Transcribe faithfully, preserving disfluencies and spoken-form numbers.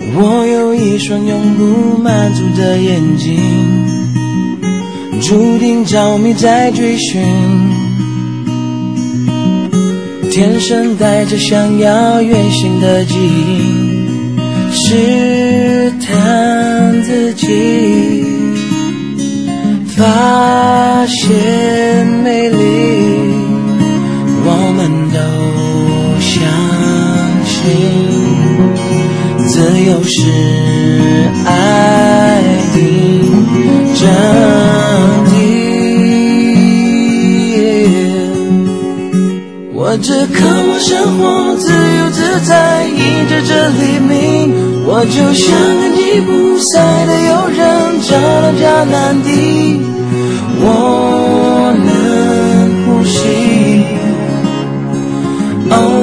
我有一双永不满足的眼睛，注定着迷在追寻，天生带着想要远行的基因，试探自己，发现美丽，我们都相信自由是爱的真谛。我只渴望生活自由自在，迎着这黎明，我就像根吉普赛的游人，找到迦南地，我能呼吸。哦